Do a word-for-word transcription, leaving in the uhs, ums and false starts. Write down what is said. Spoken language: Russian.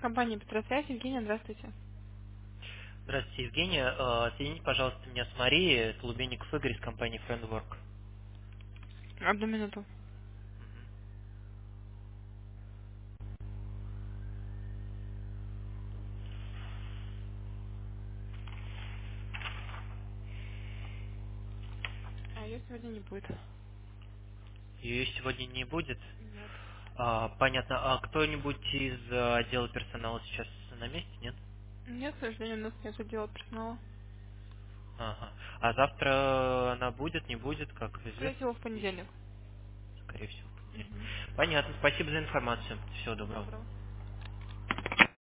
Компания Петросвязь, Евгения, здравствуйте. Здравствуйте, Евгения. Э, Соедините, пожалуйста, меня с Марией, это Лубенников Игорь из компании Friendwork. Одну минуту. А ее сегодня не будет. Ее сегодня не будет. Нет. А, понятно. А кто-нибудь из э, отдела персонала сейчас на месте, нет? Нет, к сожалению, у нас нет отдела персонала. Ага. А завтра она будет, не будет, как Скорее известно? всего, в понедельник. Скорее всего, в понедельник. Угу. Понятно. Спасибо за информацию. Всего Всего доброго. доброго.